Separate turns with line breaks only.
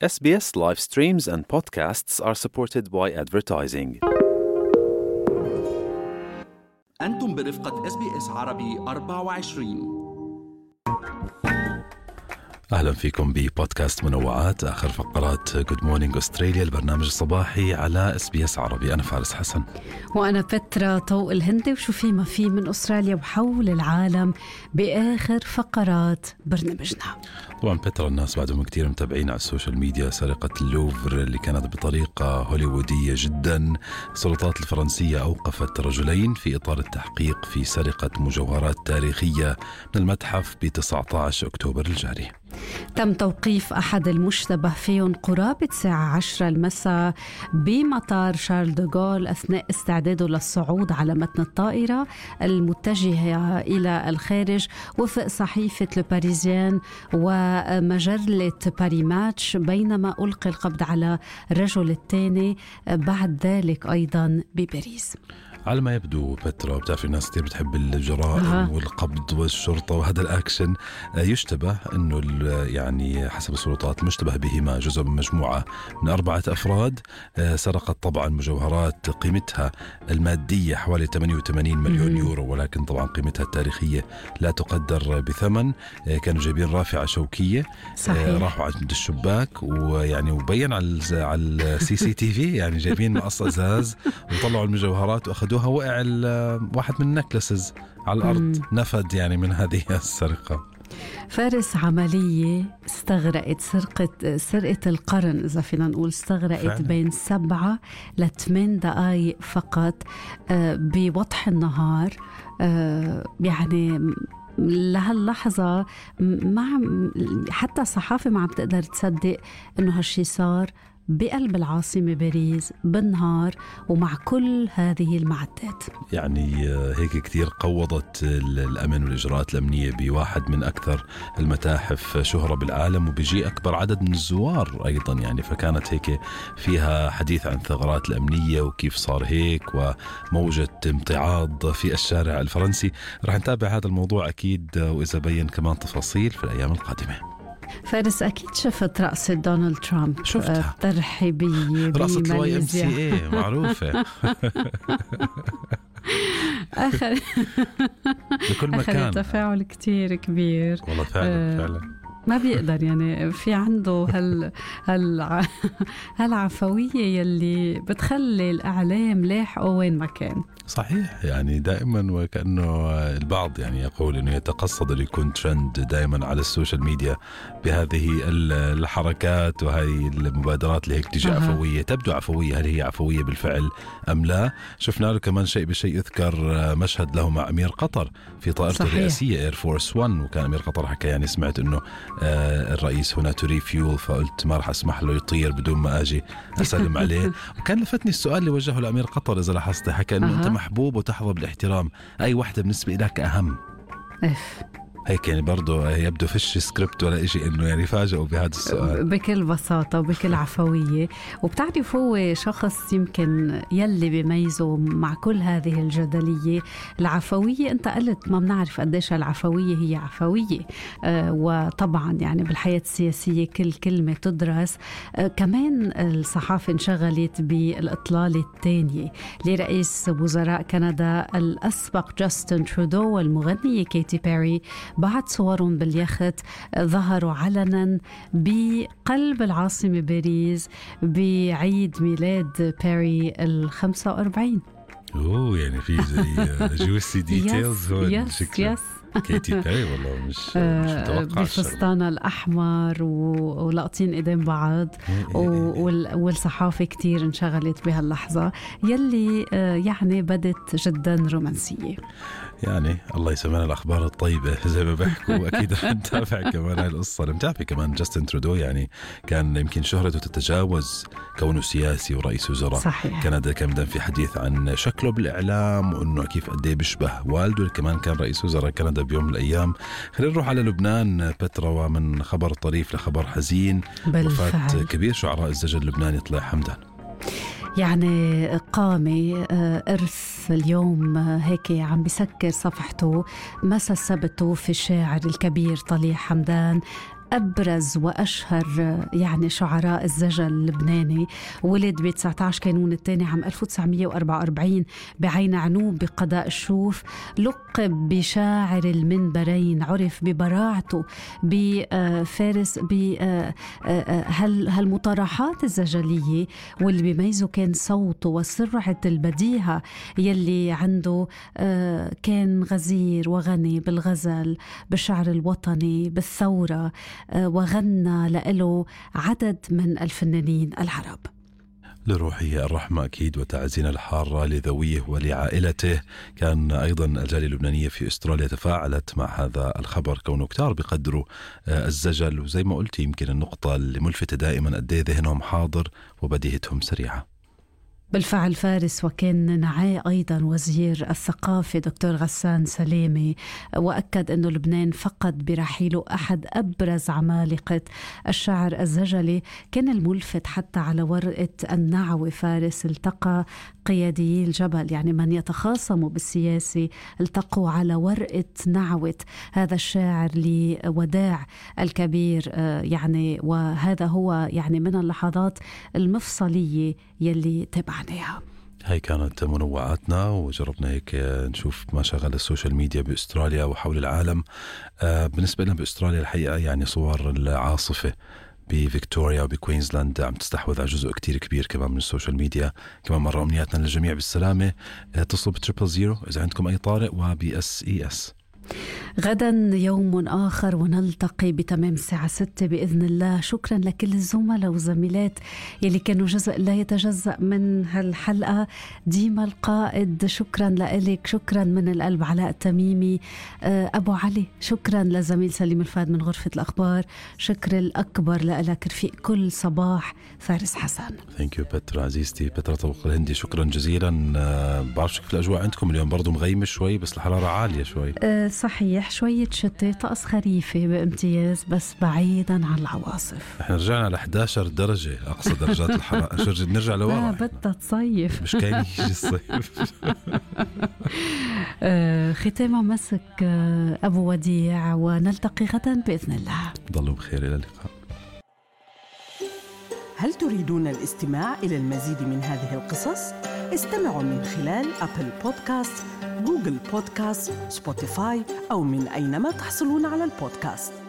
SBS live streams and podcasts are supported by advertising.
أنتم برفقة SBS عربي 24.
أهلا فيكم ببودكاست منوعات، آخر فقرات Good Morning Australia، البرنامج الصباحي على SBS عربي. أنا فارس حسن
وأنا بترا طوق الهندي، وشو في ما في من أستراليا وحول العالم بآخر فقرات برنامجنا.
طبعا بترا، الناس بعدهم كتير متابعين على السوشيال ميديا سرقة اللوفر اللي كانت بطريقة هوليوودية جدا. السلطات الفرنسية أوقفت رجلين في إطار التحقيق في سرقة مجوهرات تاريخية من المتحف ب 19 أكتوبر الجاري.
تم توقيف أحد المشتبه فيهم قرابة الساعة 10 المساء بمطار شارل دوغول أثناء استعداده للصعود على متن الطائرة المتجهة إلى الخارج، وفق صحيفة لباريزيان ومجلة باري ماتش، بينما ألقي القبض على الرجل الثاني بعد ذلك أيضا بباريس.
على ما يبدو بترا، بتعرف الناس كتير بتحب الجرائم والقبض والشرطة وهذا الأكشن. يشتبه أنه يعني حسب السلطات المشتبه بهما جزء من مجموعة من 4 أفراد سرقت طبعا مجوهرات قيمتها المادية حوالي 88 مليون يورو، ولكن طبعا قيمتها التاريخية لا تقدر بثمن. كانوا جايبين رافعة شوكية، راحوا عند الشباك ويعني وبين على الCCTV يعني جايبين مقص أزاز وطلعوا المجوهرات وأخذوا وقع واحد من النكلسز على الأرض، نفد يعني من هذه السرقة.
فارس، عملية استغرقت سرقة القرن إذا فينا نقول، استغرقت فعلا بين 7 ل 8 دقائق فقط بوضح النهار. يعني لهاللحظة حتى الصحافة ما عم تقدر تصدق إنه هالشي صار بقلب العاصمة باريس بالنهار ومع كل هذه المعدات.
يعني هيك كتير قوضت الأمن والإجراءات الأمنية بواحد من أكثر المتاحف شهرة بالعالم، وبيجي أكبر عدد من الزوار أيضا يعني، فكانت هيك فيها حديث عن الثغرات الأمنية وكيف صار هيك وموجة امتعاض في الشارع الفرنسي. رح نتابع هذا الموضوع أكيد، وإذا بين كمان تفاصيل في الأيام القادمة.
فارس، أكيد شفت رقصة دونالد ترامب،
شفتها
ترحيبية
رقصة YMCA معروفة بكل مكان،
تفاعل كتير كبير
والله فعلا
ما بيقدر يعني، في عنده هالعفوية يلي بتخلي الإعلام لاحقه وين ما كان.
صحيح، يعني دائما وكأنه البعض يعني يقول أنه يتقصد أن يكون ترند دائما على السوشيال ميديا بهذه الحركات وهذه المبادرات اللي هيك تجي عفوية، تبدو عفوية. هل هي عفوية بالفعل أم لا؟ شفنا له كمان شيء بشيء يذكر مشهد له مع أمير قطر في طائرته الرئاسية إير فورس 1، وكان أمير قطر حكى يعني سمعت أنه الرئيس هنا تري فيول، فقلت ما رح أسمح له يطير بدون ما أجي أسلم عليه. وكان لفتني السؤال اللي وجهه لأمير قطر إذا لاحظت، حكى أنه أنت محبوب وتحظى بالاحترام، أي واحدة بالنسبة لك أهم؟ هيك يعني برضو يبدو فيش سكريبت ولا إشي، إنه يعني فاجئوا بهذا السؤال
بكل بساطة وبكل عفوية. وبتعرف هو شخص يمكن يلي بيميزه مع كل هذه الجدلية العفوية. أنت قلت ما بنعرف قديش العفوية هي عفوية، وطبعا يعني بالحياة السياسية كل كلمة تدرس. كمان الصحافة انشغلت بالإطلالة الثانية لرئيس وزراء كندا الأسبق جاستن ترودو والمغنية كيتي بيري، بعد صورهم باليخت ظهروا علنا بقلب العاصمة باريس بعيد ميلاد بيري 45.
يعني في زي جوسي ديتيلز هون.
يس
كيتي بيري والله مش متوقع
بفستانها الأحمر ولقطين إيدين بعض، والصحافة كتير انشغلت بهاللحظة يلي يعني بدت جدا رومانسية.
يعني الله يسمعنا الأخبار الطيبة زي ما بحكوا، وأكيد رح نتابع كمان هاي القصة. نتابع كمان جاستن ترودو، يعني كان يمكن شهرته تتجاوز كونه سياسي ورئيس وزراء كندا. كان في حديث عن شكله بالإعلام وأنه كيف قديه بيشبه والده، كمان كان رئيس وزراء كندا بيوم من الأيام. خلينا نروح على لبنان بترا، ومن خبر طريف لخبر حزين. وفاة كبير شعراء الزجل اللبناني طليع حمدان.
يعني قامة إرث اليوم هيك عم بسكر صفحته مسا السبت في الشاعر الكبير طليع حمدان أبرز وأشهر يعني شعراء الزجل اللبناني. ولد ب 19 كانون الثاني عام 1944 بعين عنوب بقضاء الشوف. لقب بشاعر المنبرين، عرف ببراعته بفارس بهالمطارحات الزجلية، واللي بيميزه كان صوته وسرعة البديهة يلي عنده. كان غزير وغني بالغزل، بالشعر الوطني، بالثورة، وغنى له عدد من الفنانين العرب.
لروحه الرحمة أكيد، وتعزينا الحارة لذويه ولعائلته. كان أيضا الجالية اللبنانية في أستراليا تفاعلت مع هذا الخبر، كونه كتار بقدروا الزجل، وزي ما قلت يمكن النقطة اللي ملفتة دائما قد ايه ذهنهم حاضر وبديهتهم سريعة.
بالفعل فارس، وكان معاه أيضا وزير الثقافة دكتور غسان سلامة، وأكد أنه لبنان فقد برحيله أحد أبرز عمالقة الشعر الزجلي. كان الملفت حتى على ورقة النعوة فارس التقى قيادي الجبل، يعني من يتخاصموا بالسياسة التقوا على ورقة نعوة هذا الشاعر لوداع الكبير. يعني وهذا هو يعني من اللحظات المفصلية يلي تبعناها.
هاي كانت منوعاتنا، وجربنا هيك نشوف ما شغل السوشيال ميديا بأستراليا وحول العالم. بالنسبة لنا بأستراليا الحقيقة يعني صور العاصفة بفيكتوريا وبكوينزلاند عم تستحوذ على جزء كتير كبير كمان من السوشيال ميديا. كمان مرة أمنياتنا للجميع بالسلامة. اتصلوا ب000 إذا عندكم أي طارئ، وبSES.
غدا يوم آخر ونلتقي بتمام الساعة 6 بإذن الله. شكرا لكل الزملاء والزميلات يلي كانوا جزء لا يتجزأ من هالحلقة. ديما القائد شكرا لك، شكرا من القلب علاء التميمي. أبو علي شكرا لزميل سليم الفاد من غرفة الأخبار. شكر الأكبر لك رفيق كل صباح فارس حسن.
ثانك يو بترا عزيزتي، بترا طوق الهندي، شكرا جزيلا. بعرف شكل الأجواء عندكم اليوم برضو مغيمة شوي، بس الحرارة عالية شوي.
صحيح، شوية شتاء، طقس خريفي بامتياز بس بعيدا عن العواصف.
احنا رجعنا على 11 درجة أقصى درجات الحرارة. نرجع لورا،
بدها تصيف،
مش كاين يجي الصيف.
ختامة مسك أبو وديع، ونلتقي غدا بإذن الله.
ضلوا بخير، إلى اللقاء.
هل تريدون الاستماع إلى المزيد من هذه القصص؟ استمعوا من خلال أبل بودكاست، جوجل بودكاست، سبوتيفاي، أو من أينما تحصلون على البودكاست.